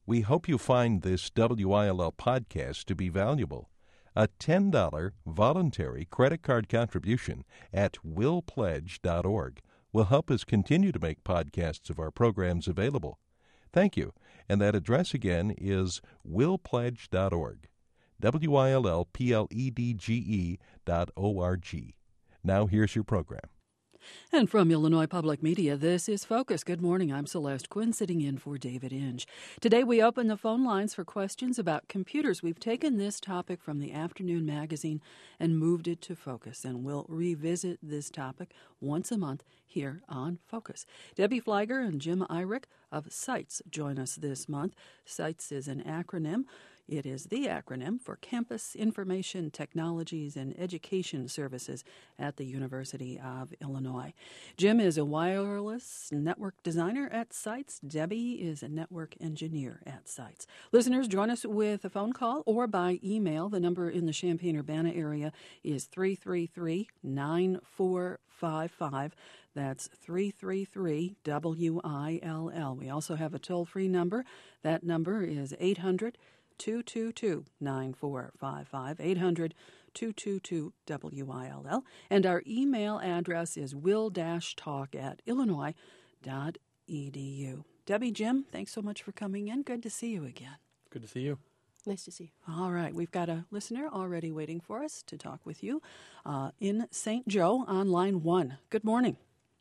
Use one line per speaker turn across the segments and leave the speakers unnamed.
We hope you find this WILL podcast to be valuable. A $10 voluntary credit card contribution at willpledge.org will help us continue to make podcasts of our programs available. Thank you. And that address again is willpledge.org. WILLPLEDGE.org. Now here's your program.
And from Illinois Public Media, this is Focus. Good morning. I'm Celeste Quinn, sitting in for David Inge. Today we open the phone lines for questions about computers. We've taken this topic from the Afternoon magazine and moved it to Focus, and we'll revisit this topic once a month here on Focus. Debbie Flieger and Jim Eyrich of CITES join us this month. CITES is an acronym. It is the acronym for Campus Information Technologies and Education Services at the University of Illinois. Jim is a wireless network designer at CITES. Debbie is a network engineer at CITES. Listeners, join us with a phone call or by email. The number in the Champaign-Urbana area is 333-9455. That's 333-WILL. We also have a toll-free number. That number is 800-222-9455, 800-222-WILL. And our email address is will-talk@illinois.edu. Debbie, Jim, thanks so much for coming in. Good to see you again.
Good to see you.
Nice to see you.
All right, we've got a listener already waiting for us to talk with you in St. Joe on line 1. Good morning.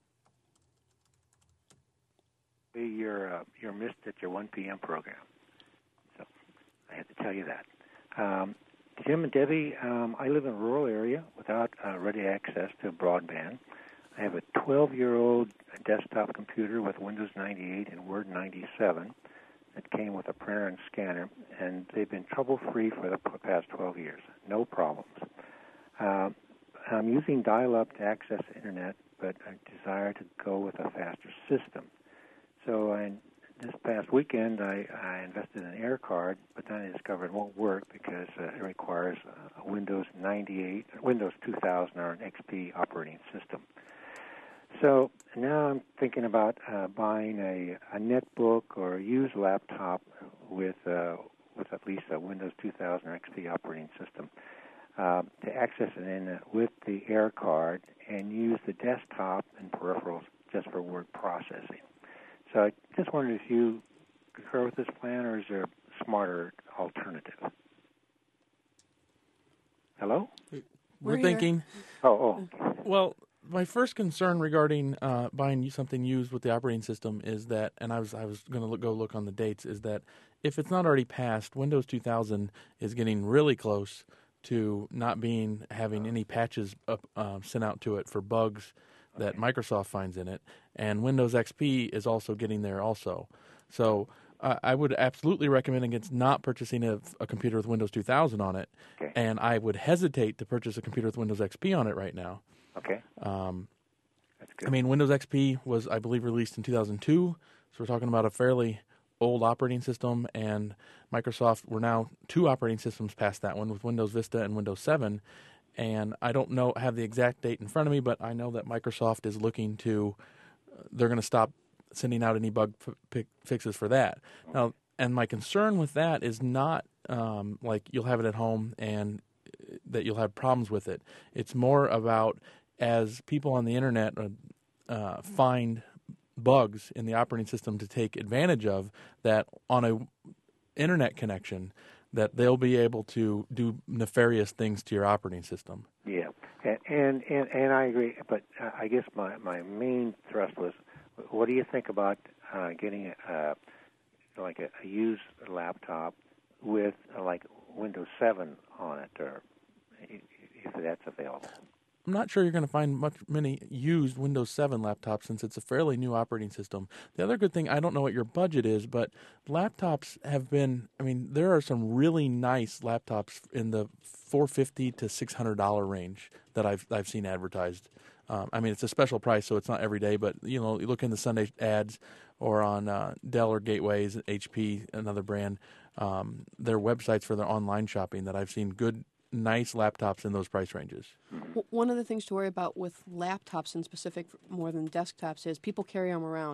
You're missed at your 1 p.m. program. So I have to tell you that. Jim and Debbie, I live in a rural area without ready access to broadband. I have a 12-year-old desktop computer with Windows 98 and Word 97 that came with a printer and scanner, and they've been trouble-free for the past 12 years. No problems. I'm using dial-up to access the Internet, but I desire to go with a faster system. So this past weekend, I invested in an Air card, but then I discovered it won't work because it requires a Windows 98, Windows 2000, or an XP operating system. So now I'm thinking about buying a netbook or a used laptop with at least a Windows 2000 or XP operating system to access the Internet with the Air card and use the desktop and peripherals just for word processing. So I just wondered if you concur with this plan, or is there a smarter alternative? Hello?
We're thinking.
Oh.
Well, my first concern regarding buying something used with the operating system is that, and I was going to go look on the dates, is that if it's not already passed, Windows 2000 is getting really close to not having any patches sent out to it for bugs that Microsoft finds in it, and Windows XP is also getting there also. So I would absolutely recommend against not purchasing a computer with Windows 2000 on it,
okay.
And I would hesitate to purchase a computer with Windows XP on it right now.
Okay. That's good.
I mean, Windows XP was, I believe, released in 2002, so we're talking about a fairly old operating system, and Microsoft, we're now 2 operating systems past that one with Windows Vista and Windows 7. And I don't have the exact date in front of me, but I know that Microsoft is looking to, they're going to stop sending out any bug fixes for that. Okay. Now, and my concern with that is not like you'll have it at home and that you'll have problems with it. It's more about as people on the Internet find bugs in the operating system to take advantage of, that on a Internet connection, that they'll be able to do nefarious things to your operating system.
Yeah, and I agree, but I guess my main thrust was, what do you think about getting a used laptop with like Windows 7 on it, or if that's available?
I'm not sure you're going to find many used Windows 7 laptops since it's a fairly new operating system. The other good thing, I don't know what your budget is, but laptops have been, I mean, there are some really nice laptops in the $450 to $600 range that I've seen advertised. I mean, it's a special price, so it's not every day, but, you know, you look in the Sunday ads or on Dell or Gateways, HP, another brand, their websites for their online shopping that I've seen good, nice laptops in those price ranges.
One of the things to worry about with laptops in specific more than desktops is people carry them around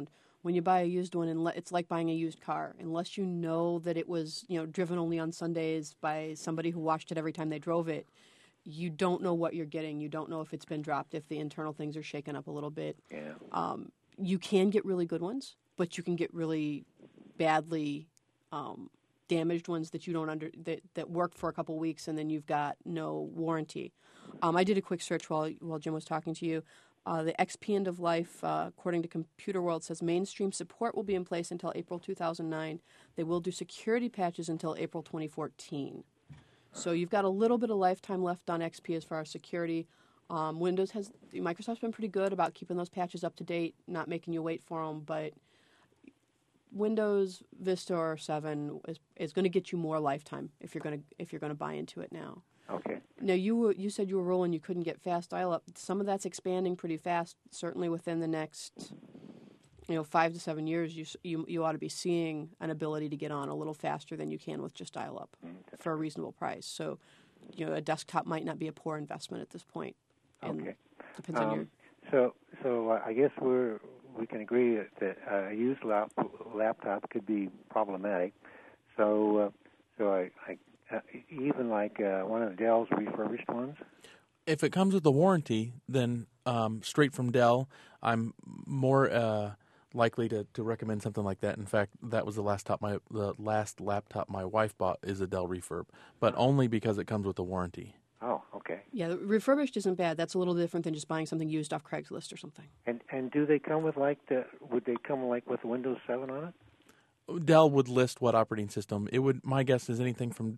When you buy a used one, it's like buying a used car. Unless you know that it was, driven only on Sundays by somebody who washed it every time they drove it, you don't know what you're getting. You don't know if it's been dropped, if the internal things are shaken up a little bit.
Yeah.
You can get really good ones, but you can get really badly damaged ones that you don't that work for a couple weeks and then you've got no warranty. I did a quick search while Jim was talking to you. The XP end of life, according to Computer World, says mainstream support will be in place until April 2009. They will do security patches until April 2014. So you've got a little bit of lifetime left on XP as far as security. Microsoft's been pretty good about keeping those patches up to date, not making you wait for them, but Windows Vista or 7 is going to get you more lifetime if you're going to buy into it now.
Okay.
Now you said you were rolling, you couldn't get fast dial-up. Some of that's expanding pretty fast. Certainly within the next 5 to 7 years, you ought to be seeing an ability to get on a little faster than you can with just dial-up for a reasonable price. So, a desktop might not be a poor investment at this point.
Okay.
Depends on your.
So I guess we can agree that a used laptop could be problematic. So I even like one of Dell's refurbished ones.
If it comes with a warranty, then straight from Dell, I'm more likely to recommend something like that. In fact, that was the last laptop my wife bought is a Dell refurb, but only because it comes with a warranty.
Oh, okay.
Yeah, the refurbished isn't bad. That's a little different than just buying something used off Craigslist or something.
And do they come with would they come with Windows 7 on it?
Dell would list what operating system. It would. My guess is anything from,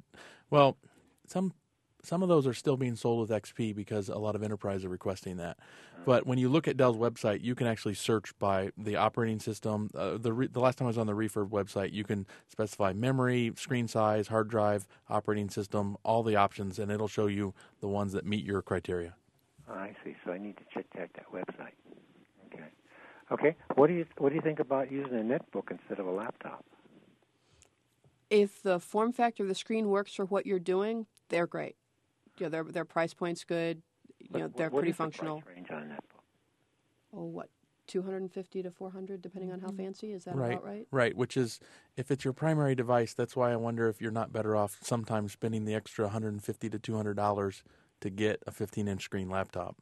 some of those are still being sold with XP because a lot of enterprises are requesting that. But when you look at Dell's website, you can actually search by the operating system. The last time I was on the refurb website, you can specify memory, screen size, hard drive, operating system, all the options, and it'll show you the ones that meet your criteria.
Oh, I see. So I need to check that website. Okay. Okay. What do you think about using a netbook instead of a laptop?
If the form factor of the screen works for what you're doing, they're great. Their price point's good. They're pretty functional.
What is the price range on a netbook?
Oh, what? $250 to $400, depending on how fancy. Is that about right?
Right. Which is, if it's your primary device, that's why I wonder if you're not better off sometimes spending the extra $150 to $200 to get a 15-inch screen laptop.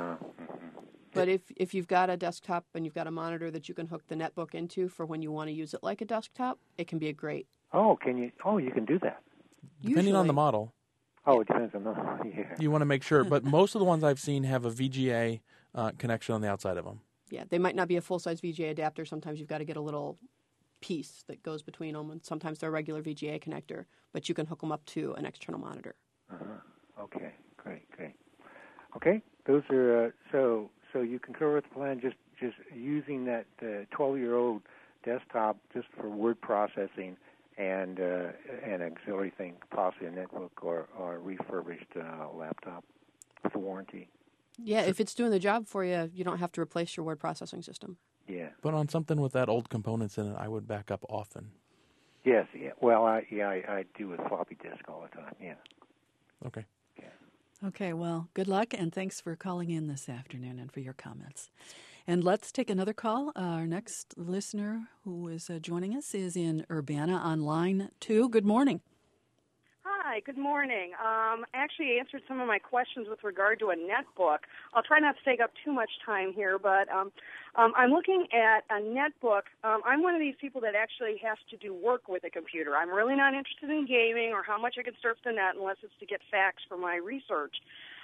But if you've got a desktop and you've got a monitor that you can hook the netbook into for when you want to use it like a desktop, it can be a great.
Oh, can you? Oh, you can do that.
Depending on the model.
Oh, it depends on the model. Yeah.
You want to make sure, but most of the ones I've seen have a VGA connection on the outside of them.
Yeah, they might not be a full-size VGA adapter. Sometimes you've got to get a little piece that goes between them, and sometimes they're a regular VGA connector, but you can hook them up to an external monitor.
Okay, great. Okay, those are so you concur with the plan, just using that 12-year-old desktop just for word processing and an auxiliary thing, possibly a netbook or a refurbished laptop with a warranty.
Yeah, if it's doing the job for you, you don't have to replace your word processing system.
Yeah.
But on something with that old components in it, I would back up often.
Yes. Yeah. Well, I do with floppy disk all the time. Yeah.
Okay.
Okay, well, good luck, and thanks for calling in this afternoon and for your comments. And let's take another call. Our next listener who is joining us is in Urbana on line 2. Good morning.
Hi, good morning. Actually answered some of my questions with regard to a netbook. I'll try not to take up too much time here, but I'm looking at a netbook. I'm one of these people that actually has to do work with a computer. I'm really not interested in gaming or how much I can surf the net unless it's to get facts for my research.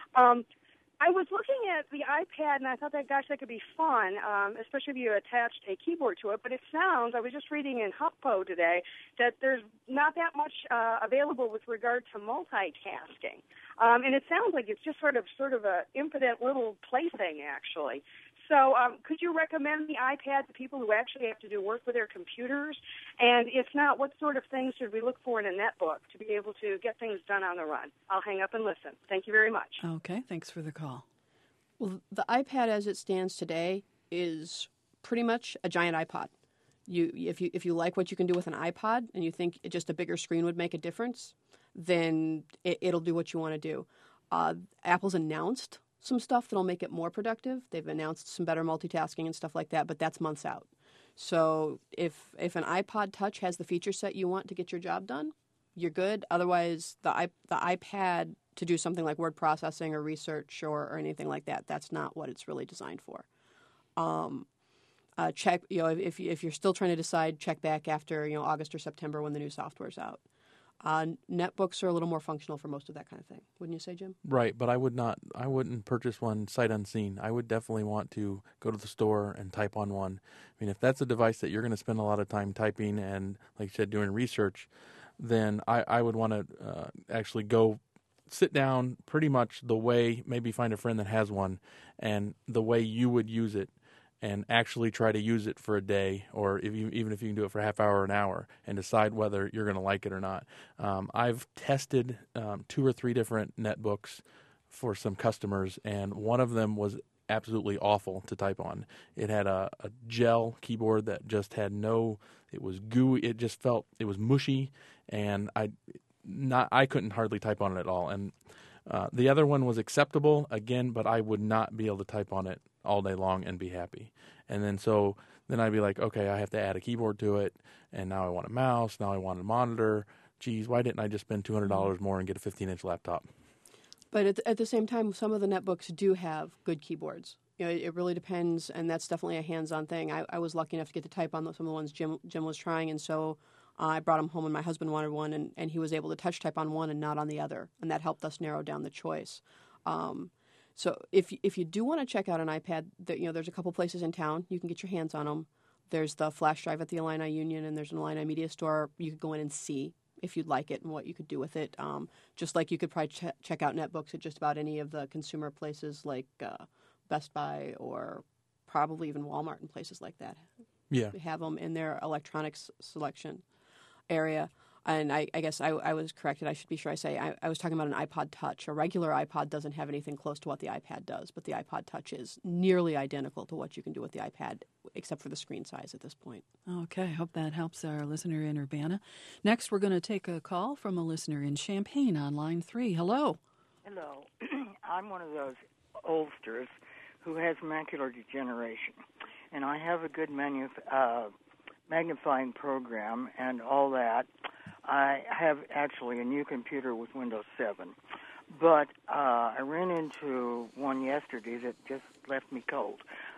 I was looking at the iPad, and I thought that could be fun, especially if you attached a keyboard to it. But it sounds, I was just reading in HuffPo today, that there's not that much available with regard to multitasking. And it sounds like it's just sort of a impotent little plaything, actually. So could you recommend the iPad to people who actually have to do work with their computers? And if not, what sort of things should we look for in a netbook to be able to get things done on the run? I'll hang up and listen. Thank you very much.
Okay, thanks for the call.
Well, the iPad as it stands today is pretty much a giant iPod. If you like what you can do with an iPod and you think just a bigger screen would make a difference, then it'll do what you want to do. Apple's announced some stuff that'll make it more productive. They've announced some better multitasking and stuff like that, but that's months out. So if an iPod Touch has the feature set you want to get your job done, you're good. Otherwise, the iPad to do something like word processing or research or anything like that, that's not what it's really designed for. Check, if you're still trying to decide, check back after August or September when the new software's out. Netbooks are a little more functional for most of that kind of thing, wouldn't you say, Jim?
Right, but I wouldn't purchase one sight unseen. I would definitely want to go to the store and type on one. I mean, if that's a device that you're going to spend a lot of time typing and, like you said, doing research, then I would want to actually go sit down pretty much the way, maybe find a friend that has one, and the way you would use it, and actually try to use it for a day, or even if you can do it for a half hour or an hour, and decide whether you're going to like it or not. I've tested 2 or 3 different netbooks for some customers, and one of them was absolutely awful to type on. It had a gel keyboard that just had it was gooey. It just felt, it was mushy, and I couldn't hardly type on it at all. And the other one was acceptable, again, but I would not be able to type on it all day long and be happy. And then I'd be like, okay, I have to add a keyboard to it, and now I want a mouse, now I want a monitor. Geez, why didn't I just spend $200 more and get a 15-inch laptop?
But at the same time, some of the netbooks do have good keyboards. It really depends, and that's definitely a hands-on thing. I was lucky enough to get to type on some of the ones Jim was trying, and so I brought them home, and my husband wanted one, and he was able to touch type on one and not on the other, and that helped us narrow down the choice. So if you do want to check out an iPad, there's a couple places in town you can get your hands on them. There's the flash drive at the Illini Union, and there's an Illini Media Store. You could go in and see if you'd like it and what you could do with it. Just like you could probably check out netbooks at just about any of the consumer places like Best Buy or probably even Walmart and places like that.
Yeah,
They have them in their electronics selection area. And I guess I was corrected. I should be sure I say I was talking about an iPod Touch. A regular iPod doesn't have anything close to what the iPad does, but the iPod Touch is nearly identical to what you can do with the iPad, except for the screen size at this point.
Okay, hope that helps our listener in Urbana. Next, we're going to take a call from a listener in Champaign on line 3. Hello.
Hello. I'm one of those oldsters who has macular degeneration, and I have a good magnifying program and all that. I have actually a new computer with Windows 7, but I ran into one yesterday that just left me cold.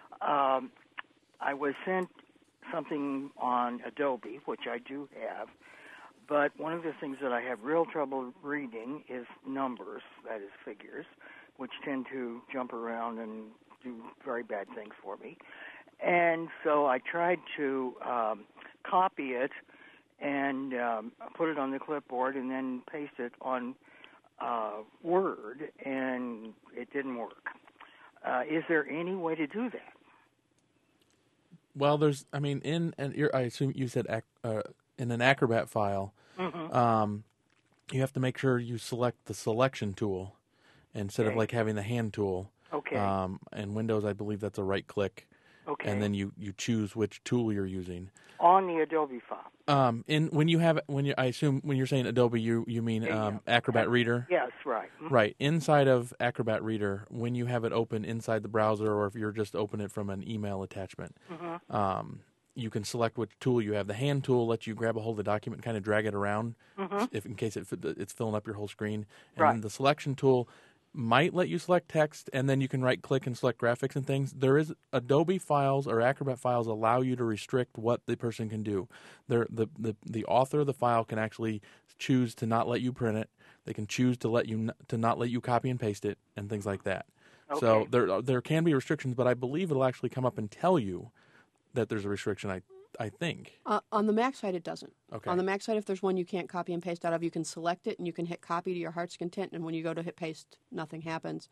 I was sent something on Adobe, which I do have, but one of the things that I have real trouble reading is numbers, that is figures, which tend to jump around and do very bad things for me. And so I tried to copy it and put it on the clipboard and then paste it on Word, and it didn't work. Is there any way to do that?
Well, I assume you said in an Acrobat file, you have to make sure you select the selection tool instead of like having the hand tool.
Okay.
And Windows, I believe that's a right click.
Okay.
And then you choose which tool you're using.
On the Adobe file.
I assume when you're saying Adobe, you mean Acrobat Reader?
Yes, right. Mm-hmm.
Right. Inside of Acrobat Reader, when you have it open inside the browser, or if you're just opening it from an email attachment, you can select which tool you have. The hand tool lets you grab a hold of the document and kind of drag it around, in case it's filling up your whole screen. And then the selection tool might let you select text, and then you can right-click and select graphics and things. There is Adobe files or Acrobat files allow you to restrict what the person can do. The author of the file can actually choose to not let you print it. They can choose to not let you copy and paste it, and things like that. Okay. So there can be restrictions, but I believe it'll actually come up and tell you that there's a restriction. I think.
On the Mac side, it doesn't.
Okay.
On the Mac side, if there's one you can't copy and paste out of, you can select it and you can hit copy to your heart's content, and when you go to hit paste, nothing happens.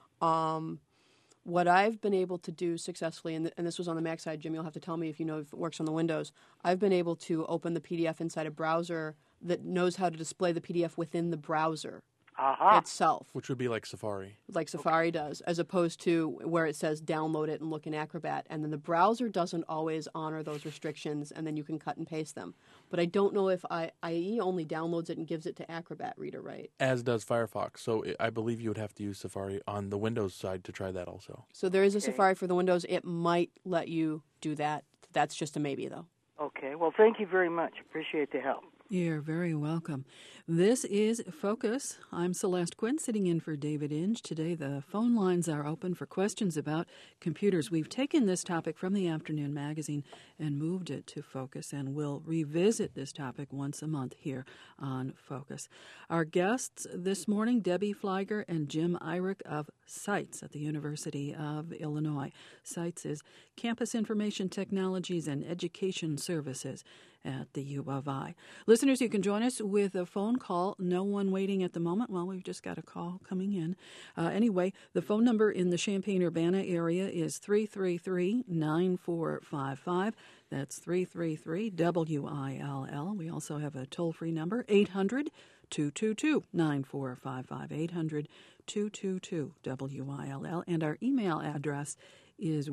What I've been able to do successfully, and this was on the Mac side, Jim, you'll have to tell me if you know if it works on the Windows, I've been able to open the PDF inside a browser that knows how to display the PDF within the browser itself.
Which would be like Safari.
Like Safari does, as opposed to where it says download it and look in Acrobat. And then the browser doesn't always honor those restrictions, and then you can cut and paste them. But I don't know if IE only downloads it and gives it to Acrobat Reader, right?
As does Firefox. So I believe you would have to use Safari on the Windows side to try that also.
So there is a Safari for the Windows. It might let you do that That's just a maybe, though.
Okay. Well, thank you very much. Appreciate the help.
You're very welcome. This is Focus. I'm Celeste Quinn, sitting in for David Inge. Today, the phone lines are open for questions about computers. We've taken this topic from the Afternoon Magazine and moved it to Focus, and we'll revisit this topic once a month here on Focus. Our guests this morning, Debbie Flieger and Jim Eyrich of CITES at the University of Illinois. CITES is Campus Information Technologies and Education Services at the U of I. Listeners, you can join us with a phone call. No one waiting at the moment. Well, we've just got a call coming in. Anyway, the phone number in the Champaign-Urbana area is 333-9455. That's 333-WILL. We also have a toll-free number, 800-222-9455, 800-222-WILL. And our email address is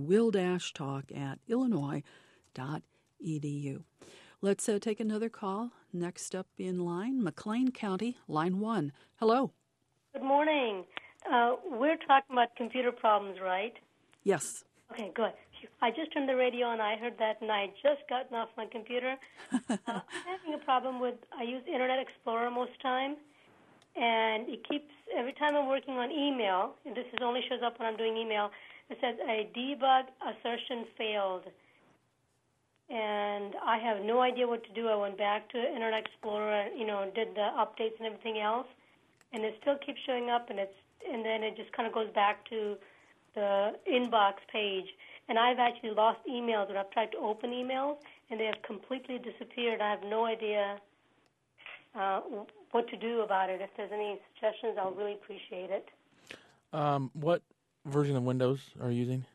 will-talk@illinois.edu. Let's take another call. Next up in line, McLean County, line 1. Hello.
Good morning. We're talking about computer problems, right?
Yes.
Okay, good. I just turned the radio on. I heard that, and I had just gotten off my computer. I'm having a problem with, I use Internet Explorer most time, and it keeps, every time I'm working on email, and this only shows up when I'm doing email, it says a debug assertion failed. And I have no idea what to do. I went back to Internet Explorer, did the updates and everything else, and it still keeps showing up, and then it just kind of goes back to the inbox page. And I've actually lost emails when I've tried to open emails, and they have completely disappeared. I have no idea what to do about it. If there's any suggestions, I'll really appreciate it.
What version of Windows are you using?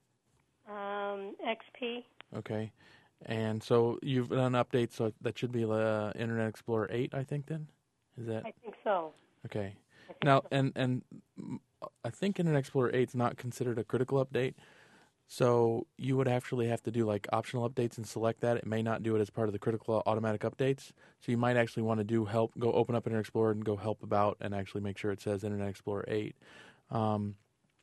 XP.
Okay. And so you've done updates, so that should be Internet Explorer 8, I think, then? Is that?
I think so.
Okay. Now, so. And I think Internet Explorer 8 is not considered a critical update, so you would actually have to do like optional updates and select that. It may not do it as part of the critical automatic updates, so you might actually want to do help, go open up Internet Explorer and go help about and actually make sure it says Internet Explorer 8. I'm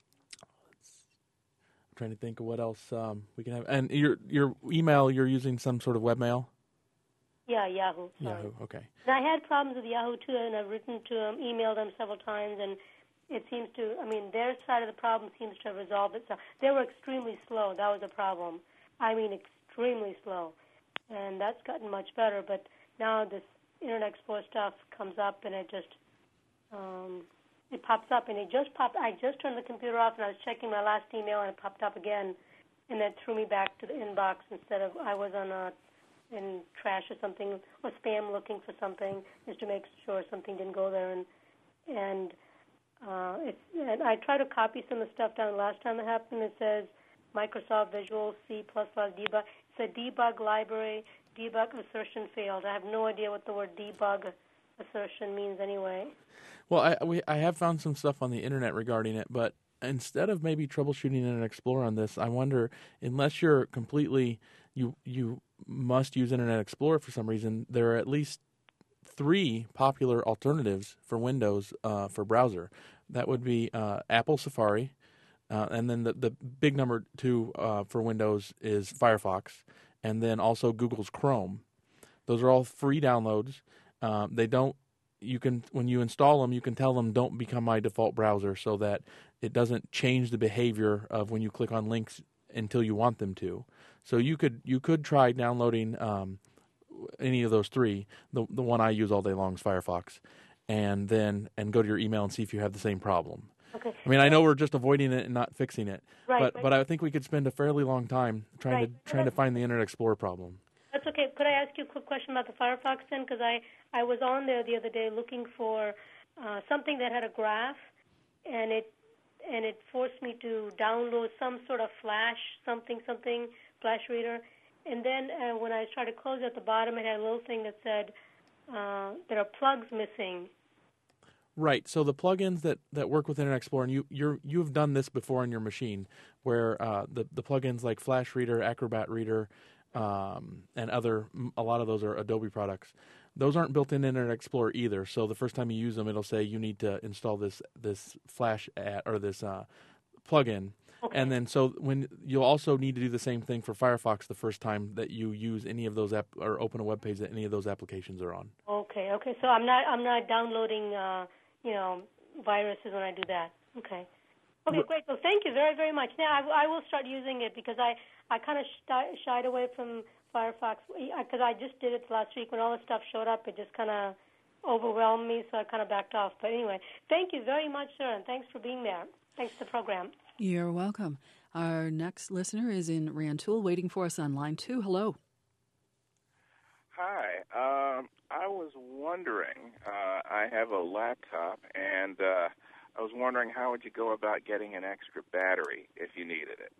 trying to think of what else we can have. And your email, you're using some sort of webmail?
Yeah, Yahoo. Sorry.
Yahoo, okay.
And I had problems with Yahoo, too, and I've written to them, emailed them several times, and it seems to, their side of the problem seems to have resolved itself. They were extremely slow. That was a problem. Extremely slow. And that's gotten much better, but now this Internet Explorer stuff comes up, and it just, it pops up, and it just popped. I just turned the computer off, and I was checking my last email, and it popped up again, and that threw me back to the inbox instead of I was in trash or something, or spam looking for something, just to make sure something didn't go there. And I tried to copy some of the stuff down last time it happened. It says Microsoft Visual C++ debug. It's a debug library. Debug assertion failed. I have no idea what the word debug assertion means anyway.
Well, I have found some stuff on the internet regarding it, but instead of maybe troubleshooting Internet Explorer on this, I wonder, unless you're completely, you must use Internet Explorer for some reason, there are at least 3 popular alternatives for Windows for browser. That would be Apple Safari, and then the big number 2 for Windows is Firefox, and then also Google's Chrome. Those are all free downloads. They don't. You can, when you install them, you can tell them don't become my default browser, so that it doesn't change the behavior of when you click on links until you want them to. So you could try downloading any of those 3. The one I use all day long is Firefox, and go to your email and see if you have the same problem.
Okay.
I know we're just avoiding it and not fixing it,
right,
but I think we could spend a fairly long time trying to find the Internet Explorer problem.
That's okay. Could I ask you a quick question about the Firefox then? Because I was on there the other day looking for something that had a graph, and it forced me to download some sort of flash flash reader, and then when I tried to close it at the bottom, it had a little thing that said there are plugs missing.
Right. So the plugins that work with Internet Explorer, and you've done this before on your machine, where the plugins like Flash Reader, Acrobat Reader, and a lot of those are Adobe products. Those aren't built in Internet Explorer either. So the first time you use them, it'll say you need to install this Flash or this plugin.
Okay.
And then so when you'll also need to do the same thing for Firefox the first time that you use any of those or open a web page that any of those applications are on.
Okay. So I'm not downloading viruses when I do that. Okay. Okay, great. So thank you very, very much. Now I will start using it because I kind of shied away from Firefox because I just did it last week when all the stuff showed up. It just kind of overwhelmed me, so I kind of backed off. But anyway, thank you very much, sir, and thanks for being there. Thanks for the program.
You're welcome. Our next listener is in Rantoul, waiting for us on line 2. Hello.
Hi. I was wondering, I have a laptop, and I was wondering how would you go about getting an extra battery if you needed it?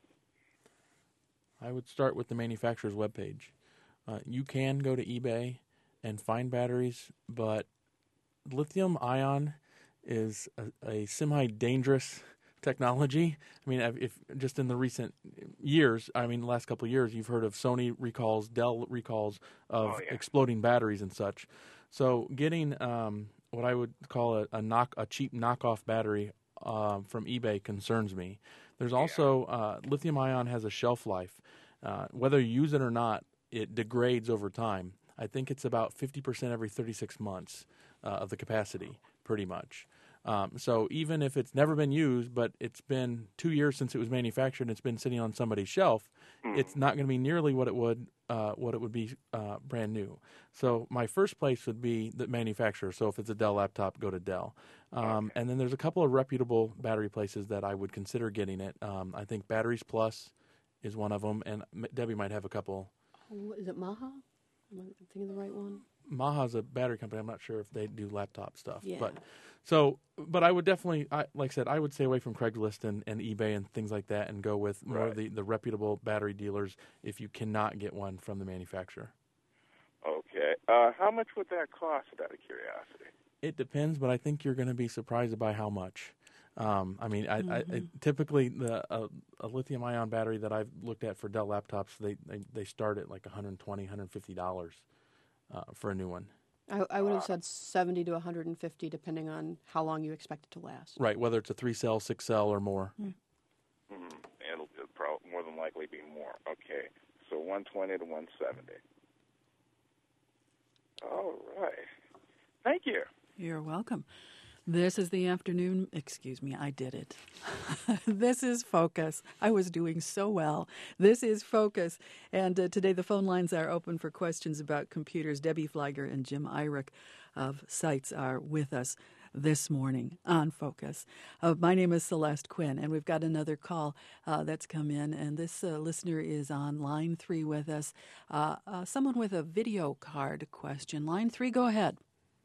I would start with the manufacturer's webpage. You can go to eBay and find batteries, but lithium-ion is a semi-dangerous technology. I mean, if just in the recent years, the last couple of years, you've heard of Sony recalls, Dell recalls of exploding batteries and such. So getting what I would call a cheap knockoff battery from eBay concerns me. There's also lithium-ion has a shelf life. Whether you use it or not, it degrades over time. I think it's about 50% every 36 months of the capacity, pretty much. So even if it's never been used, but it's been 2 years since it was manufactured and it's been sitting on somebody's shelf, it's not going to be nearly what it would be brand new. So my first place would be the manufacturer. So if it's a Dell laptop, go to Dell. And then there's a couple of reputable battery places that I would consider getting it. I think Batteries Plus is one of them, and Debbie might have a couple.
Oh, is it Maha? Am I thinking of the right one?
Maha's a battery company. I'm not sure if they do laptop stuff.
Yeah.
But I would definitely, like I said, I would stay away from Craigslist and eBay and things like that and go with more of the reputable battery dealers if you cannot get one from the manufacturer.
Okay. How much would that cost, out of curiosity?
It depends, but I think you're going to be surprised by how much. I typically a lithium-ion battery that I've looked at for Dell laptops, they start at like $120, $150 for a new one.
I would have said $70 to $150, depending on how long you expect it to last.
Right, whether it's a 3-cell, 6-cell, or more.
It'll more than likely be more. Okay, so 120 to 170. All right. Thank you.
You're welcome. This is the afternoon. Excuse me, I did it. This is Focus. I was doing so well. This is Focus. And today the phone lines are open for questions about computers. Debbie Flieger and Jim Eyrich of Sites are with us this morning on Focus. My name is Celeste Quinn, and we've got another call that's come in. And this listener is on line 3 with us. Someone with a video card question. Line 3, go ahead.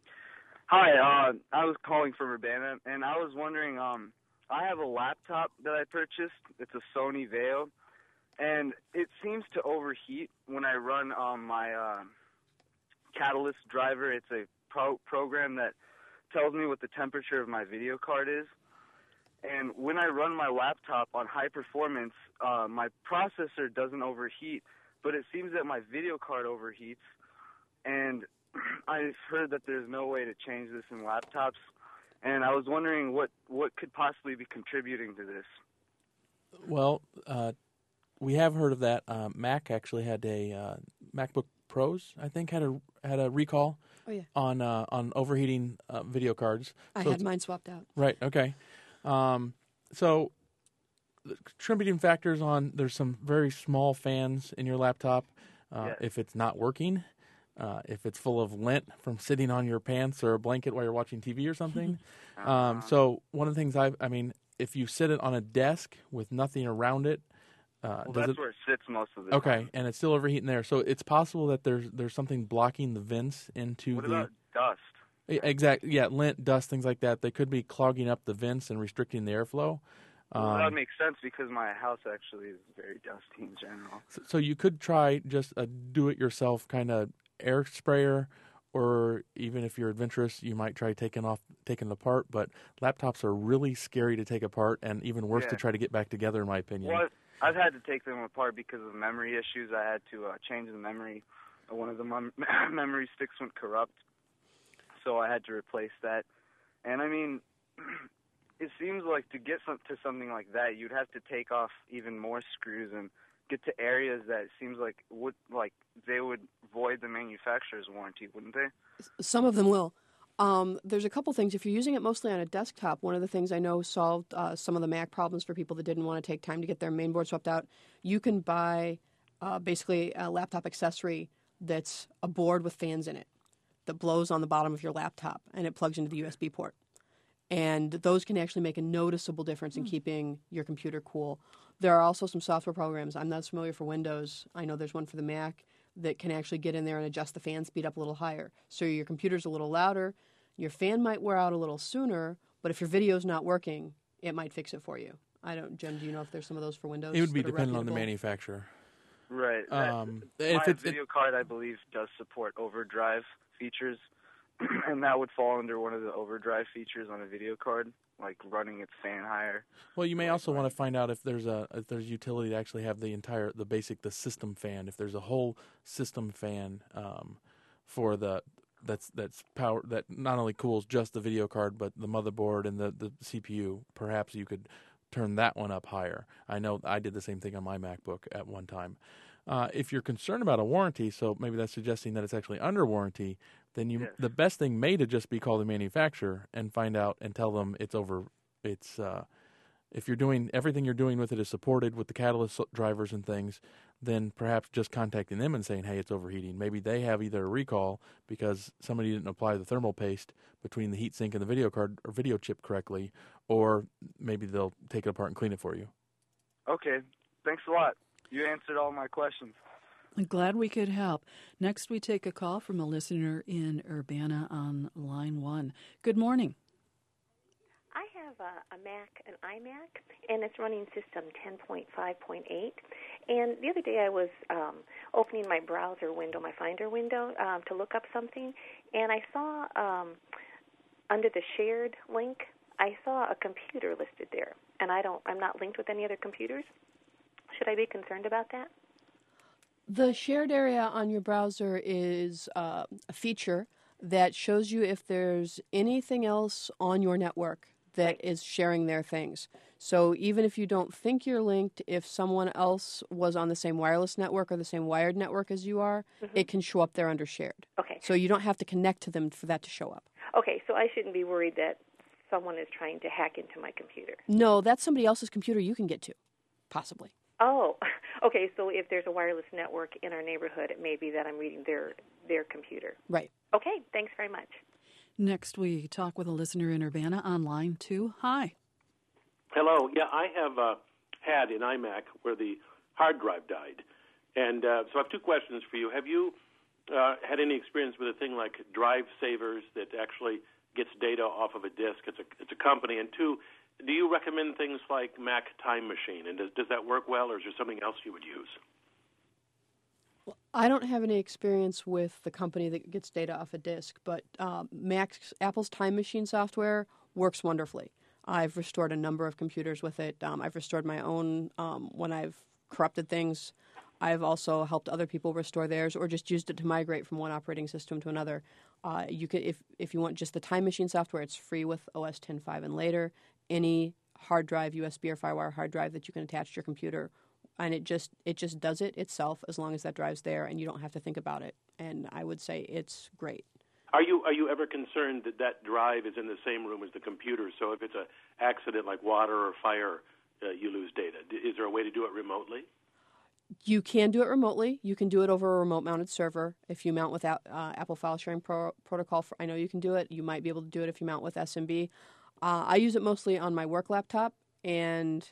Hi, I was calling from Urbana, and I was wondering, I have a laptop that I purchased. It's a Sony Vaio, and it seems to overheat when I run my Catalyst driver. It's a program that tells me what the temperature of my video card is. And when I run my laptop on high performance, my processor doesn't overheat, but it seems that my video card overheats, and I've heard that there's no way to change this in laptops, and I was wondering what could possibly be contributing to this.
Well, we have heard of that. Mac actually had a MacBook Pros, I think, had a recall on overheating video cards.
I had mine swapped out.
Right. Okay. So the contributing factors there's some very small fans in your laptop. If it's not working. If it's full of lint from sitting on your pants or a blanket while you're watching TV or something. So one of the things if you sit it on a desk with nothing around it,
that's where it sits most of the
time.
Okay,
and it's still overheating there. So it's possible that there's something blocking the vents into
What about dust?
Exactly. Yeah, lint, dust, things like that. They could be clogging up the vents and restricting the airflow.
That would make sense because my house actually is very dusty in general.
So you could try just a do-it-yourself kind of air sprayer, or even if you're adventurous, you might try taking it apart. But laptops are really scary to take apart, and even worse to try to get back together, in my opinion.
Well, I've had to take them apart because of memory issues. I had to change the memory. One of the memory sticks went corrupt, so I had to replace that. And it seems like to get to something like that, you'd have to take off even more screws and get to areas that it seems like they would void the manufacturer's warranty, wouldn't they?
Some of them will. There's a couple things. If you're using it mostly on a desktop, one of the things I know solved some of the Mac problems for people that didn't want to take time to get their main board swapped out, you can buy basically a laptop accessory that's a board with fans in it that blows on the bottom of your laptop, and it plugs into the USB port. And those can actually make a noticeable difference in keeping your computer cool. There are also some software programs. I'm not familiar for Windows. I know there's one for the Mac that can actually get in there and adjust the fan speed up a little higher. So your computer's a little louder, your fan might wear out a little sooner, but if your video's not working, it might fix it for you. Jen, do you know if there's some of those for Windows?
It would be dependent on the manufacturer.
Right. My video card, I believe, does support overdrive features, and that would fall under one of the overdrive features on a video card, like running its fan higher. Well,
you may also want to find out if there's utility to actually have the system fan. If there's a whole system fan for that's power that not only cools just the video card but the motherboard and the CPU, perhaps you could turn that one up higher. I know I did the same thing on my MacBook at one time. If you're concerned about a warranty, so maybe that's suggesting that it's actually under warranty, then the best thing may to just be call the manufacturer and find out and tell them it's over. If you're doing everything you're doing with it is supported with the catalyst drivers and things, then perhaps just contacting them and saying, hey, it's overheating. Maybe they have either a recall because somebody didn't apply the thermal paste between the heatsink and the video card or video chip correctly, or maybe they'll take it apart and clean it for you.
Okay. Thanks a lot. You answered all my questions.
I'm glad we could help. Next, we take a call from a listener in Urbana on line 1. Good morning.
I have a Mac, an iMac, and it's running system 10.5.8. And the other day I was opening my browser window, my Finder window, to look up something, and I saw under the shared link, I saw a computer listed there, and I'm not linked with any other computers. Should I be concerned about that?
The shared area on your browser is a feature that shows you if there's anything else on your network that is sharing their things. So even if you don't think you're linked, if someone else was on the same wireless network or the same wired network as you are, it can show up there under shared.
Okay.
So you don't have to connect to them for that to show up.
Okay, so I shouldn't be worried that someone is trying to hack into my computer.
No, that's somebody else's computer you can get to, possibly.
Oh, okay, so if there's a wireless network in our neighborhood, it may be that I'm reading their computer.
Right.
Okay, thanks very much.
Next, we talk with a listener in Urbana on line 2. Hi.
Hello. Yeah, I have had an iMac where the hard drive died. And so I have two questions for you. Have you had any experience with a thing like Drive Savers that actually gets data off of a disk? It's a company. And two, do you recommend things like Mac Time Machine? And does that work well, or is there something else you would use?
Well, I don't have any experience with the company that gets data off a disk, but Apple's Time Machine software works wonderfully. I've restored a number of computers with it. I've restored my own when I've corrupted things. I've also helped other people restore theirs, or just used it to migrate from one operating system to another. You could, if you want just the Time Machine software, it's free with OS 10.5 and later. Any hard drive, USB or FireWire hard drive that you can attach to your computer, and it just does it itself as long as that drive's there, and you don't have to think about it. And I would say it's great.
Are you ever concerned that drive is in the same room as the computer? So if it's an accident like water or fire, you lose data. Is there a way to do it remotely?
You can do it remotely. You can do it over a remote-mounted server. If you mount with Apple File Sharing Protocol, I know you can do it. You might be able to do it if you mount with SMB. I use it mostly on my work laptop, and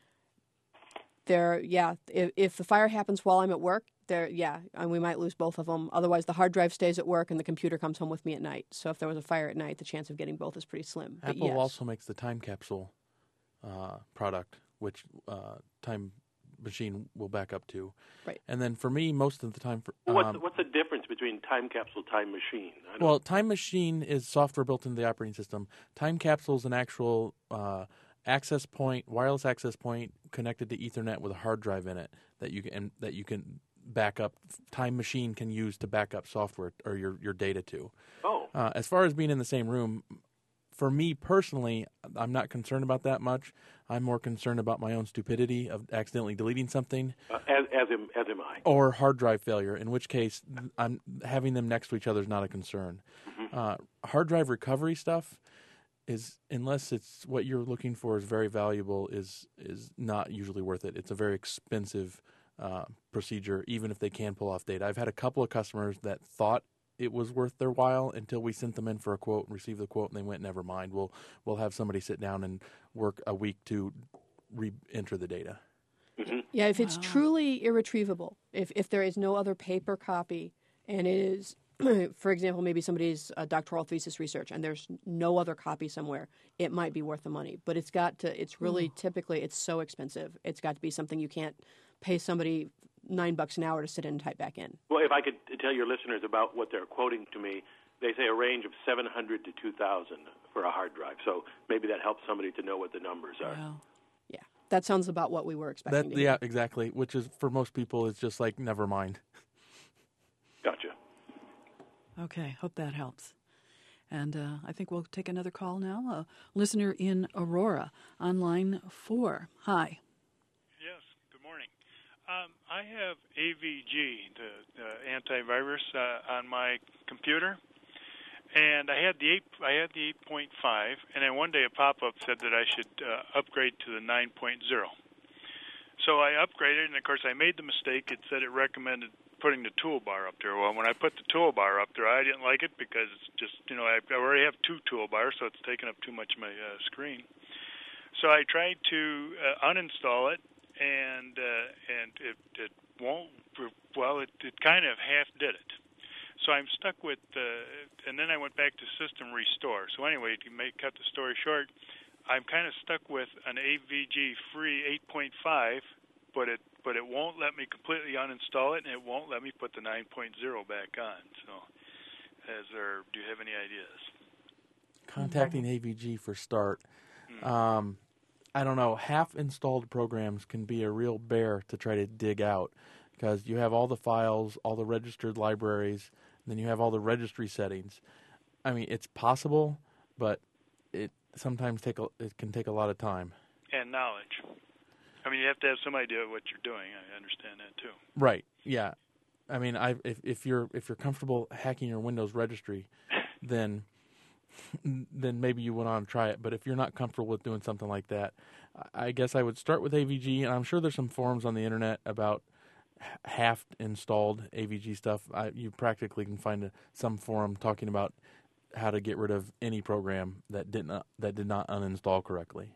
if the fire happens while I'm at work, and we might lose both of them. Otherwise, the hard drive stays at work and the computer comes home with me at night. So if there was a fire at night, the chance of getting both is pretty slim.
Apple also makes the Time Capsule product, which Time Machine will back up to.
Right.
And then for me, most of the time...
What's the difference between Time Capsule, Time Machine?
Well, Time Machine is software built into the operating system. Time Capsule is an actual access point, wireless access point connected to Ethernet with a hard drive in it that you can back up. Time Machine can use to back up software or your data to.
Oh.
As far as being in the same room, for me personally, I'm not concerned about that much. I'm more concerned about my own stupidity of accidentally deleting something.
As am I.
Or hard drive failure, in which case I'm having them next to each other is not a concern. Hard drive recovery stuff is, unless it's what you're looking for is very valuable, is not usually worth it. It's a very expensive procedure, even if they can pull off data. I've had a couple of customers that thought it was worth their while until we sent them in for a quote and received the quote, and they went, never mind. We'll have somebody sit down and work a week to re-enter the data.
Yeah, if it's truly irretrievable, if there is no other paper copy, and it is, for example, maybe somebody's doctoral thesis research, and there's no other copy somewhere, it might be worth the money. But it's got to, it's really typically, it's so expensive. It's got to be something you can't pay somebody $9 an hour to sit in and type back in.
Well, if I could tell your listeners about what they're quoting to me, they say a range of $700 to $2,000 for a hard drive. So maybe that helps somebody to know what the numbers are.
Wow. Yeah, that sounds about what we were expecting.
Yeah, exactly. Which is, for most people, it's just like, never mind.
Gotcha.
Okay, hope that helps. And I think we'll take another call now. A listener in Aurora on line 4. Hi.
Yes, good morning. I have AVG, the antivirus, on my computer, and I had the 8.5, and then one day a pop-up said that I should upgrade to the 9.0. So I upgraded, and of course I made the mistake. It said it recommended putting the toolbar up there. Well, when I put the toolbar up there, I didn't like it because it's just, I already have 2 toolbars, so it's taking up too much of my screen. So I tried to uninstall it, and it won't. Well, it kind of half did it. So I'm stuck with, and then I went back to system restore. So anyway, to cut the story short, I'm kind of stuck with an AVG free 8.5, but it won't let me completely uninstall it, and it won't let me put the 9.0 back on. So, do you have any ideas?
Contacting AVG for start. I don't know. Half-installed programs can be a real bear to try to dig out, because you have all the files, all the registered libraries, and then you have all the registry settings. I mean, it's possible, but it sometimes it can take a lot of time.
And knowledge. I mean, you have to have some idea of what you're doing. I understand that too.
Right. Yeah. I mean, if you're comfortable hacking your Windows registry, then maybe you went on and try it. But if you're not comfortable with doing something like that, I guess I would start with AVG. And I'm sure there's some forums on the internet about half-installed AVG stuff. You practically can find some forum talking about how to get rid of any program that did not uninstall correctly.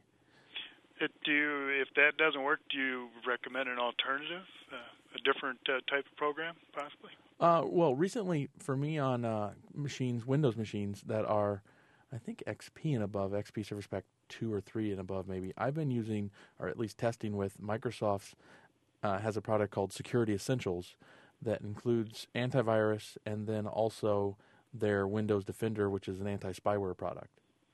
If that doesn't work, do you recommend an alternative, a different type of program, possibly?
Well, recently for me on Windows machines that are, I think, XP and above, XP Service Pack 2 or 3 and above maybe, I've been using, or at least testing with, Microsoft's has a product called Security Essentials that includes antivirus and then also their Windows Defender, which is an anti-spyware product.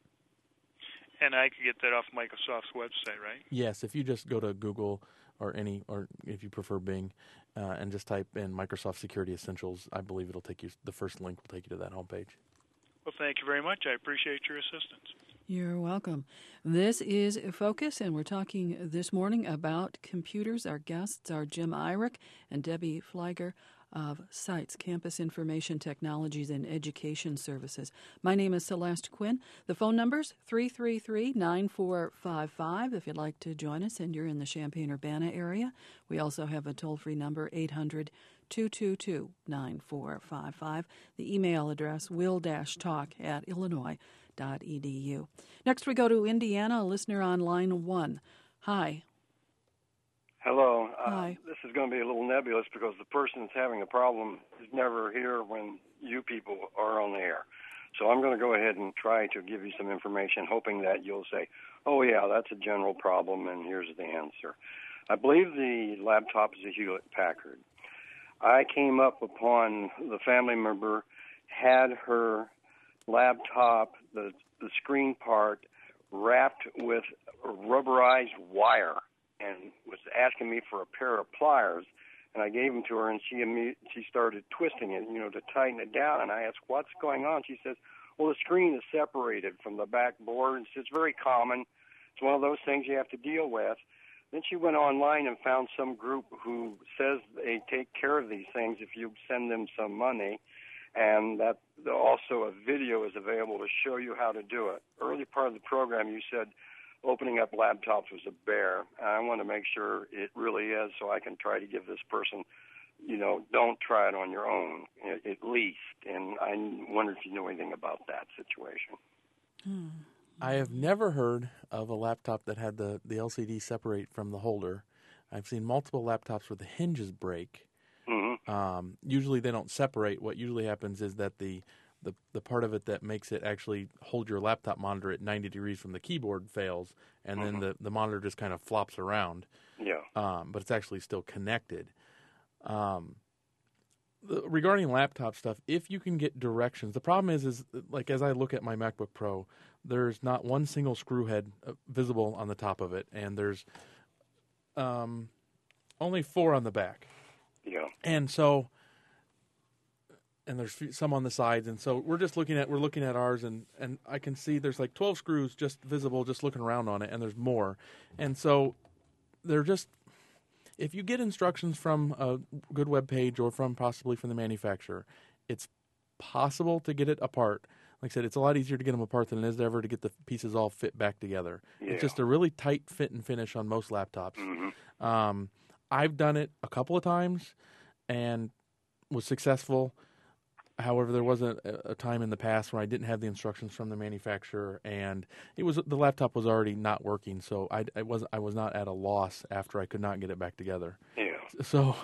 And I could get that off Microsoft's website, right?
Yes, if you just go to Google or if you prefer Bing, and just type in Microsoft Security Essentials, I believe it'll take you. The first link will take you to that homepage.
Well, thank you very much. I appreciate your assistance.
You're welcome. This is Focus, and we're talking this morning about computers. Our guests are Jim Eyrich and Debbie Flieger of CITES, Campus Information Technologies and Education Services. My name is Celeste Quinn. The phone number's 333-9455 if you'd like to join us and you're in the Champaign-Urbana area. We also have a toll-free number, 800-222-9455. The email address, will-talk@illinois.edu. Next we go to Indiana, a listener on line 1. Hi.
Hello.
Hi.
This is going to be a little nebulous because the person that's having a problem is never here when you people are on the air. So I'm going to go ahead and try to give you some information, hoping that you'll say, oh, yeah, that's a general problem, and here's the answer. I believe the laptop is a Hewlett-Packard. I came up upon the family member had her laptop, the screen part, wrapped with rubberized wire, and was asking me for a pair of pliers, and I gave them to her, and she started twisting it, to tighten it down, and I asked, what's going on? She says, Well, the screen is separated from the back board. It's very common. It's one of those things you have to deal with. Then she went online and found some group who says they take care of these things if you send them some money, and that also a video is available to show you how to do it. Early part of the program, you said opening up laptops was a bear. I want to make sure it really is, so I can try to give this person, don't try it on your own, at least. And I wonder if you know anything about that situation.
I have never heard of a laptop that had the LCD separate from the holder. I've seen multiple laptops where the hinges break.
Mm-hmm.
Usually they don't separate. What usually happens is that the part of it that makes it actually hold your laptop monitor at 90 degrees from the keyboard fails, and then the monitor just kind of flops around.
Yeah.
But it's actually still connected. Regarding laptop stuff, if you can get directions, the problem is like as I look at my MacBook Pro, there's not one single screw head visible on the top of it, and there's only 4 on the back.
Yeah.
And so, and there's some on the sides, and so we're looking at ours, and I can see there's like 12 screws just visible, just looking around on it, and there's more, and so they're just. If you get instructions from a good web page or possibly from the manufacturer, it's possible to get it apart. Like I said, it's a lot easier to get them apart than it is ever to get the pieces all fit back together.
Yeah.
It's just a really tight fit and finish on most laptops.
Mm-hmm.
I've done it a couple of times and was successful. However, there was a time in the past where I didn't have the instructions from the manufacturer, and the laptop was already not working, so I was not at a loss after I could not get it back together.
Yeah.
So,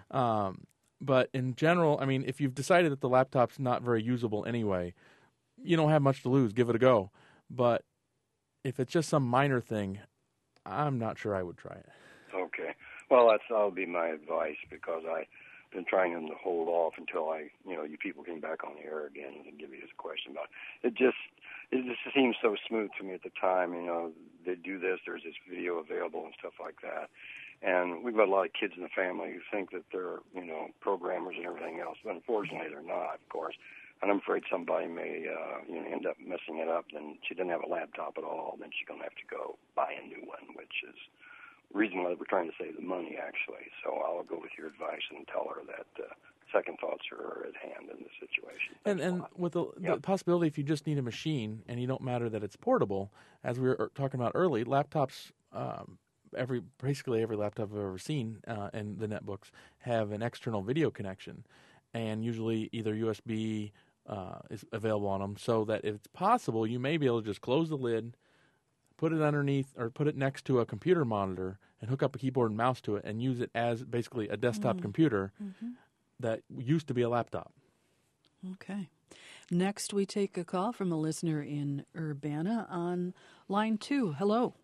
but in general, I mean, if you've decided that the laptop's not very usable anyway, you don't have much to lose. Give it a go. But if it's just some minor thing, I'm not sure I would try it.
Okay. Well, that'll be my advice, because I've been trying them to hold off until you people came back on the air again and give you this question about it. It just seems so smooth to me at the time. They do this. There's this video available and stuff like that. And we've got a lot of kids in the family who think that they're, programmers and everything else. But unfortunately, they're not, of course. And I'm afraid somebody may, end up messing it up. Then she doesn't have a laptop at all. Then she's going to have to go buy a new one, which is the reason why we're trying to save the money, actually. So I'll go with your advice and tell her that second thoughts are at hand in this situation.
And with the possibility, if you just need a machine and you don't matter that it's portable, as we were talking about early, laptops, basically every laptop I've ever seen, and the netbooks have an external video connection, and usually either USB is available on them, so that if it's possible, you may be able to just close the lid, put it underneath or put it next to a computer monitor and hook up a keyboard and mouse to it and use it as basically a desktop computer that used to be a laptop.
Okay. Next, we take a call from a listener in Urbana on line 2. Hello.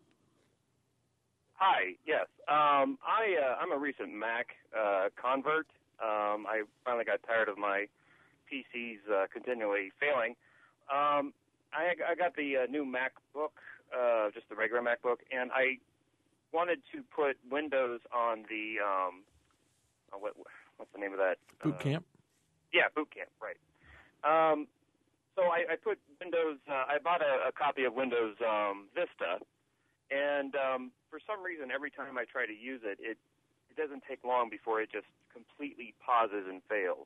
Hi. Yes. I'm a recent Mac convert. I finally got tired of my PCs continually failing. I got the new MacBook, just the regular MacBook, and I wanted to put Windows on the what's the name of that?
Boot Camp?
Yeah, Boot Camp, right. So I put Windows, I bought a copy of Windows Vista, and for some reason, every time I try to use it, it doesn't take long before it just completely pauses and fails.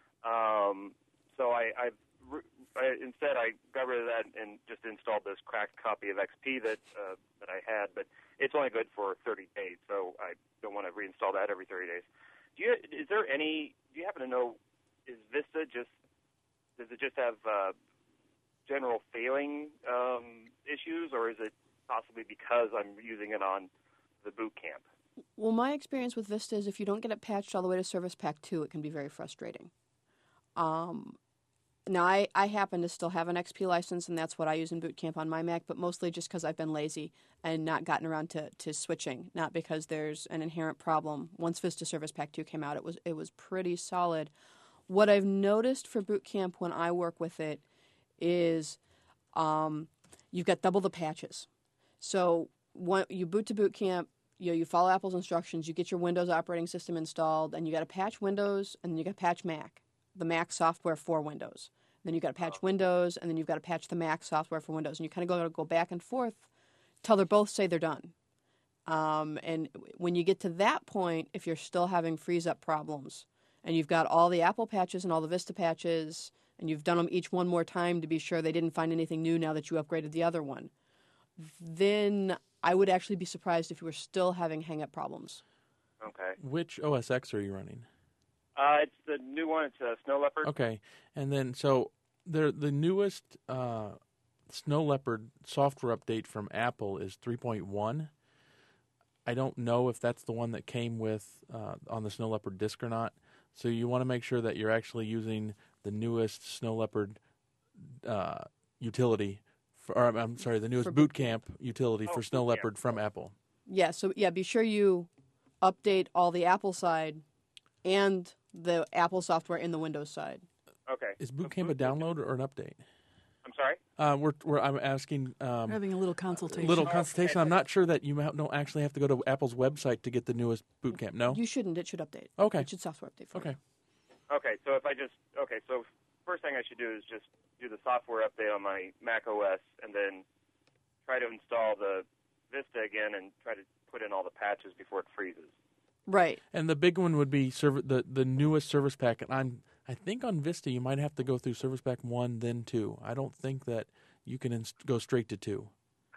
So instead I got rid of that and just installed this cracked copy of XP that I had, but it's only good for 30 days, so I don't want to reinstall that every 30 days. Do you happen to know, is Vista does it just have general failing issues, or is it possibly because I'm using it on the Boot Camp?
Well, my experience with Vista is if you don't get it patched all the way to Service Pack 2, it can be very frustrating. Now, I happen to still have an XP license, and that's what I use in Boot Camp on my Mac, but mostly just because I've been lazy and not gotten around to switching, not because there's an inherent problem. Once Vista Service Pack 2 came out, it was pretty solid. What I've noticed for Boot Camp when I work with it is you've got double the patches. So when you boot to Boot Camp, you follow Apple's instructions, you get your Windows operating system installed, and you got to patch Windows, and then you got to patch Mac, the Mac software for Windows. Then you've got to patch Windows, and then you've got to patch the Mac software for Windows. And you kind of go back and forth till they both say they're done. And when you get to that point, if you're still having freeze-up problems, and you've got all the Apple patches and all the Vista patches, and you've done them each one more time to be sure they didn't find anything new now that you upgraded the other one, then I would actually be surprised if you were still having hang-up problems.
Okay.
Which OS X are you running?
It's the new one. It's Snow Leopard.
Okay, and then so the newest Snow Leopard software update from Apple is 3.1. I don't know if that's the one that came with on the Snow Leopard disk or not. So you want to make sure that you're actually using the newest Snow Leopard utility, the newest Boot Camp utility for Snow Leopard from Apple.
Yeah, so be sure you update all the Apple side and the Apple software in the Windows side.
Okay.
Is Boot Camp a download or an update?
I'm sorry?
I'm asking.
We're having a little consultation.
Consultation. I'm not sure that you don't actually have to go to Apple's website to get the newest Boot Camp. No,
you shouldn't. It should update.
Okay.
It should software update. For you.
Okay. So first thing I should do is just do the software update on my Mac OS, and then try to install the Vista again, and try to put in all the patches before it freezes.
Right.
And the big one would be the newest Service Pack. And I think on Vista you might have to go through Service Pack 1, then 2. I don't think that you can go straight to 2.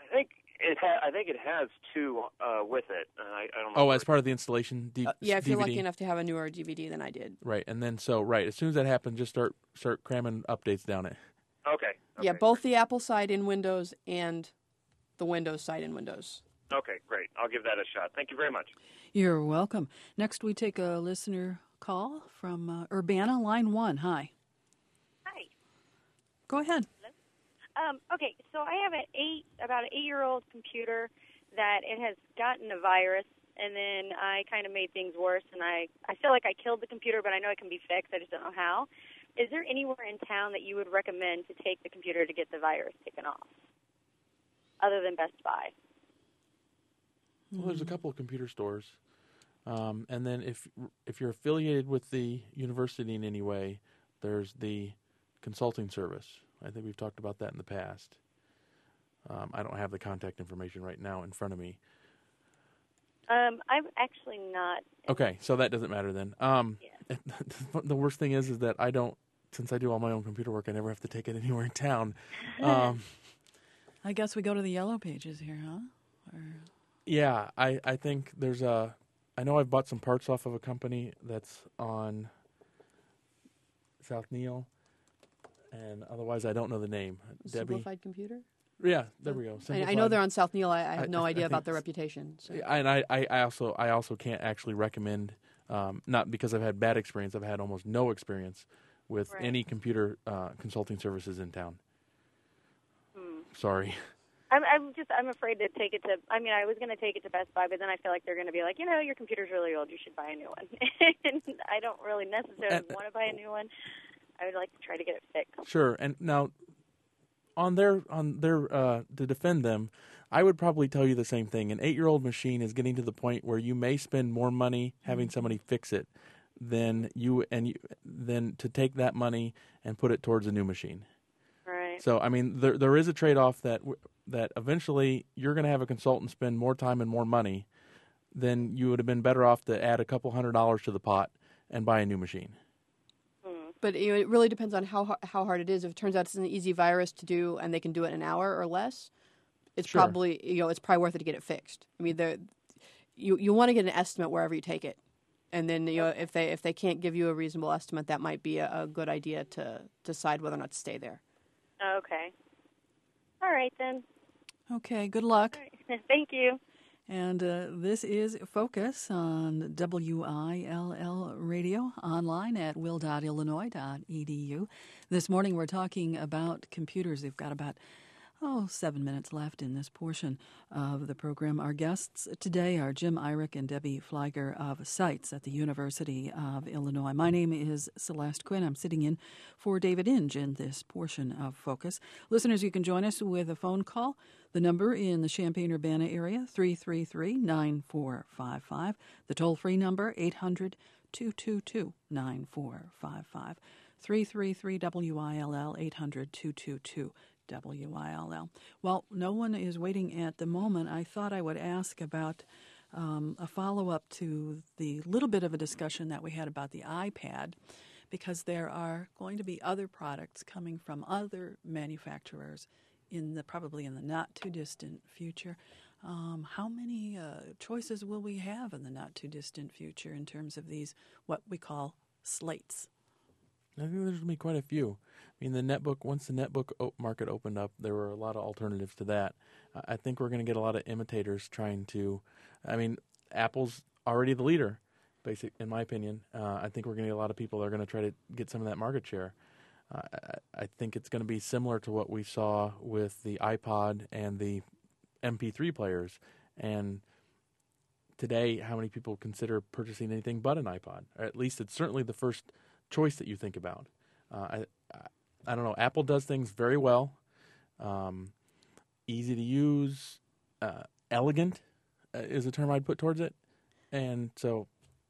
I think it has 2 with it. I don't know.
Oh, as part of the installation
yeah, if
DVD.
you're lucky enough to have a newer DVD than I did.
Right, and then as soon as that happens, just start cramming updates down it.
Okay.
Yeah, both the Apple side in Windows and the Windows side in Windows.
Okay, great. I'll give that a shot. Thank you very much.
You're welcome. Next, we take a listener call from Urbana, line 1. Hi.
Hi.
Go ahead.
Okay, so I have about an 8-year-old computer that it has gotten a virus, and then I kind of made things worse, and I feel like I killed the computer, but I know it can be fixed. I just don't know how. Is there anywhere in town that you would recommend to take the computer to get the virus taken off, other than Best Buy?
Well, there's a couple of computer stores, and then if you're affiliated with the university in any way, there's the consulting service. I think we've talked about that in the past. I don't have the contact information right now in front of me.
I'm actually not.
Okay, so that doesn't matter then. The worst thing is that I don't, since I do all my own computer work, I never have to take it anywhere in town.
I guess we go to the Yellow Pages here, huh?
Yeah, I think there's I know I've bought some parts off of a company that's on South Neal, and otherwise I don't know the name. Debbie?
Simplified Computer?
Yeah, there we go.
I know they're on South Neal. I have no idea about their reputation. So.
And I also can't actually recommend, not because I've had bad experience. I've had almost no experience with any computer consulting services in town. Sorry.
I'm afraid to take it to. I mean, I was going to take it to Best Buy, but then I feel like they're going to be like, your computer's really old. You should buy a new one. And I don't really necessarily want to buy a new one. I would like to try to get it fixed.
Sure. And now, on their to defend them, I would probably tell you the same thing. An 8-year-old machine is getting to the point where you may spend more money having somebody fix it than to take that money and put it towards a new machine.
Right.
So I mean, there is a trade-off that eventually you're going to have a consultant spend more time and more money than you would have been better off to add a couple $100 to the pot and buy a new machine.
But it really depends on how hard it is. If it turns out it's an easy virus to do and they can do it in an hour or less, it's probably it's probably worth it to get it fixed. I mean, you want to get an estimate wherever you take it, and then if they can't give you a reasonable estimate, that might be a good idea to decide whether or not to stay there.
Okay. All right then.
Okay. Good luck.
Right. Thank you.
And this is Focus on WILL Radio, online at will.illinois.edu. This morning we're talking about computers. They've got about 7 minutes left in this portion of the program. Our guests today are Jim Eyrich and Debbie Flieger of Sites at the University of Illinois. My name is Celeste Quinn. I'm sitting in for David Inge in this portion of Focus. Listeners, you can join us with a phone call. The number in the Champaign-Urbana area, 333-9455. The toll-free number, 800-222-9455. 333-WILL, 800-222-WILL. Well, no one is waiting at the moment. I thought I would ask about a follow-up to the little bit of a discussion that we had about the iPad, because there are going to be other products coming from other manufacturers probably in the not-too-distant future. How many choices will we have in the not-too-distant future in terms of these, what we call slates?
I think there's going to be quite a few. I mean, once the netbook market opened up, there were a lot of alternatives to that. I think we're going to get a lot of imitators trying to, Apple's already the leader, in my opinion. I think we're going to get a lot of people that are going to try to get some of that market share. I think it's going to be similar to what we saw with the iPod and the MP3 players. And today, how many people consider purchasing anything but an iPod? Or at least it's certainly the first choice that you think about. I don't know. Apple does things very well. Easy to use, elegant is a term I'd put towards it. And so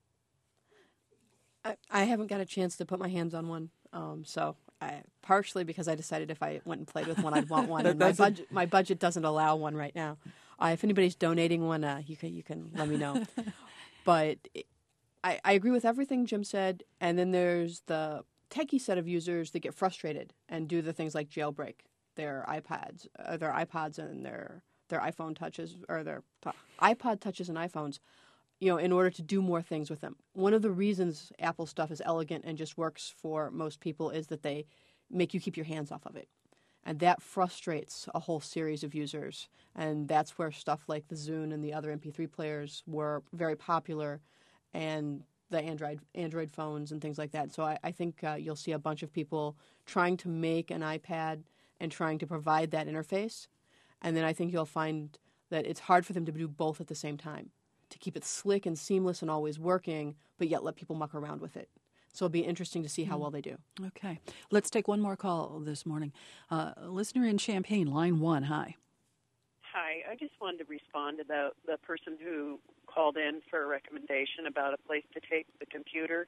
I haven't got a chance to put my hands on one. Partially because I decided if I went and played with one, I'd want one. And my budget doesn't allow one right now. If anybody's donating one, you can let me know. But I agree with everything Jim said. And then there's the techie set of users that get frustrated and do the things like jailbreak their iPods and their iPhone touches, or their iPod touches and iPhones, in order to do more things with them. One of the reasons Apple stuff is elegant and just works for most people is that they make you keep your hands off of it. And that frustrates a whole series of users. And that's where stuff like the Zune and the other MP3 players were very popular, and the Android phones and things like that. So I think you'll see a bunch of people trying to make an iPad and trying to provide that interface. And then I think you'll find that it's hard for them to do both at the same time, to keep it slick and seamless and always working, but yet let people muck around with it. So it'll be interesting to see how well they do.
Okay. Let's take one more call this morning. Listener in Champaign, line 1, hi.
Hi. I just wanted to respond to the person who called in for a recommendation about a place to take the computer.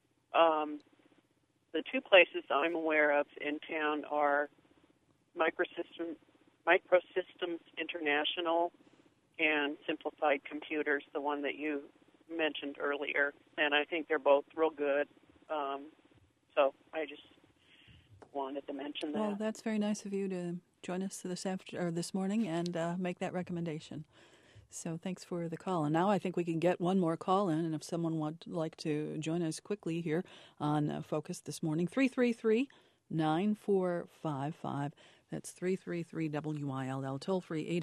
The two places I'm aware of in town are Microsystems International and Simplified Computers, the one that you mentioned earlier. And I think they're both real good. So I just wanted to mention that.
Well, that's very nice of you to join us this morning and make that recommendation. So thanks for the call. And now I think we can get one more call in, and if someone would like to join us quickly here on Focus this morning, 333-9455. That's 333-WILL, toll-free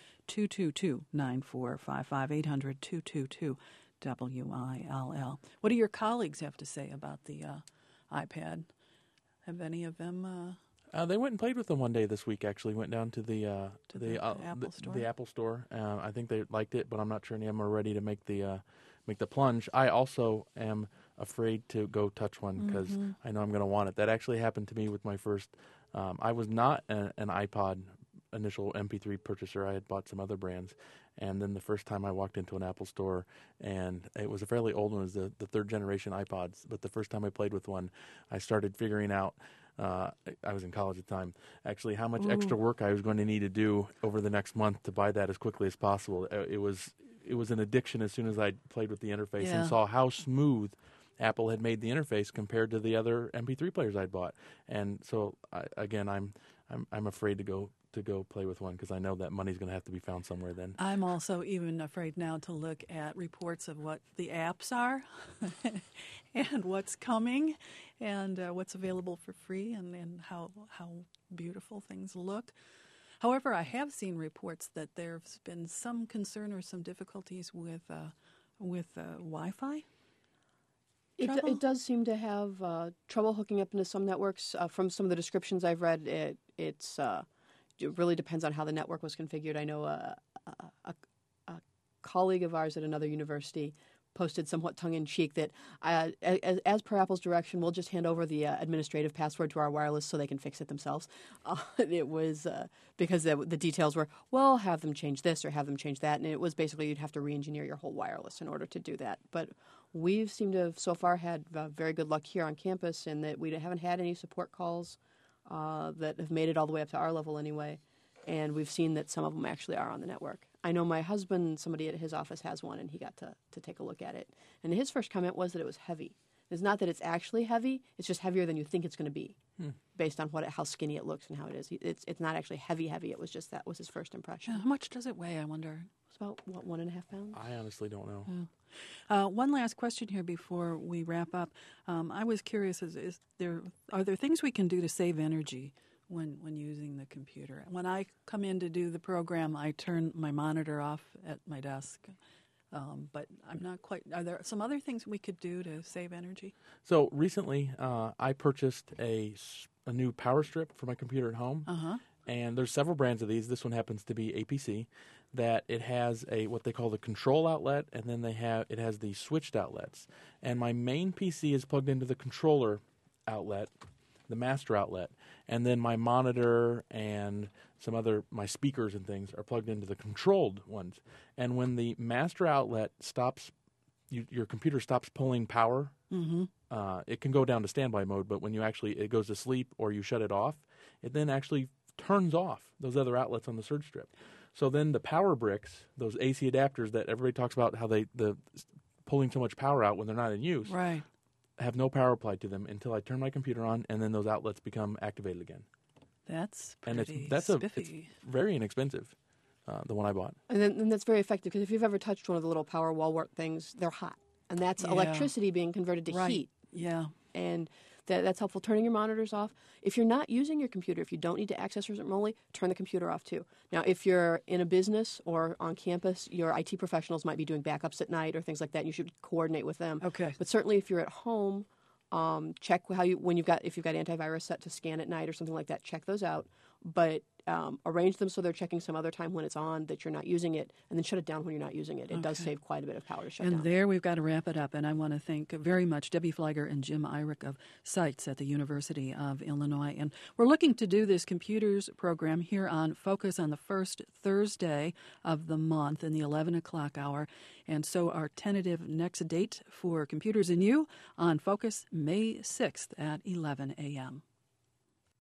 800-222-9455, 800-222-WILL. What do your colleagues have to say about the iPad? Have any of them...
They went and played with them one day this week. Actually, went down to the Apple Store. I think they liked it, but I'm not sure any of them are ready to make the plunge. I also am afraid to go touch one because I know I'm going to want it. That actually happened to me with my first. I was not an iPod initial MP3 purchaser. I had bought some other brands, and then the first time I walked into an Apple store, and it was a fairly old one. It was the third generation iPods. But the first time I played with one, I started figuring out. I was in college at the time, actually, how much extra work I was going to need to do over the next month to buy that as quickly as possible. It was an addiction as soon as I played with the interface and saw how smooth Apple had made the interface compared to the other MP3 players I'd bought. And so, I'm afraid to go play with one because I know that money's going to have to be found somewhere then.
I'm also even afraid now to look at reports of what the apps are and what's coming and what's available for free and how beautiful things look. However, I have seen reports that there's been some concern or some difficulties with Wi-Fi.
It does seem to have trouble hooking up into some networks. From some of the descriptions I've read, it really depends on how the network was configured. I know a colleague of ours at another university posted somewhat tongue-in-cheek that as per Apple's direction, we'll just hand over the administrative password to our wireless so they can fix it themselves. It was because the details were, well, have them change this or have them change that, and it was basically you'd have to re-engineer your whole wireless in order to do that. But We've seemed to have so far had very good luck here on campus in that we haven't had any support calls that have made it all the way up to our level anyway. And we've seen that some of them actually are on the network. I know my husband, somebody at his office has one, and he got to take a look at it. And his first comment was that it was heavy. It's not that it's actually heavy; it's just heavier than you think it's going to be, based on how skinny it looks and how it is. It's not actually heavy. It was just that was his first impression.
How much does it weigh, I wonder?
It's about 1.5 pounds.
I honestly don't know.
One last question here before we wrap up. I was curious: are there things we can do to save energy when using the computer? When I come in to do the program, I turn my monitor off at my desk. But I'm not quite. Are there some other things we could do to save energy?
So recently, I purchased a new power strip for my computer at home, and there's several brands of these. This one happens to be APC. That it has what they call the control outlet, and then it has the switched outlets. And my main PC is plugged into the controller outlet, the master outlet, and then my monitor and my speakers and things are plugged into the controlled ones. And when the master outlet stops, your computer stops pulling power. It can go down to standby mode, but when it goes to sleep or you shut it off, it then actually turns off those other outlets on the surge strip. So then the power bricks, those AC adapters that everybody talks about, how the pulling so much power out when they're not in use,
right,
have no power applied to them until I turn my computer on, and then those outlets become activated again.
That's
pretty
spiffy.
It's very inexpensive, the one I bought.
And that's very effective because if you've ever touched one of the little power wall wart things, they're hot. And that's electricity being converted to heat.
Yeah.
And that's helpful. Turning your monitors off. If you're not using your computer, if you don't need to access it remotely, turn the computer off too. Now, if you're in a business or on campus, your IT professionals might be doing backups at night or things like that, and you should coordinate with them.
Okay.
But certainly if you're at home, check if you've got antivirus set to scan at night or something like that, check those out. But arrange them so they're checking some other time when it's on that you're not using it, and then shut it down when you're not using it. It does save quite a bit of power to shut down.
And there we've got to wrap it up. And I want to thank very much Debbie Flieger and Jim Eyrich of Sites at the University of Illinois. And we're looking to do this computers program here on Focus on the first Thursday of the month in the 11 o'clock hour. And so our tentative next date for Computers and You on Focus, May 6th at 11 a.m.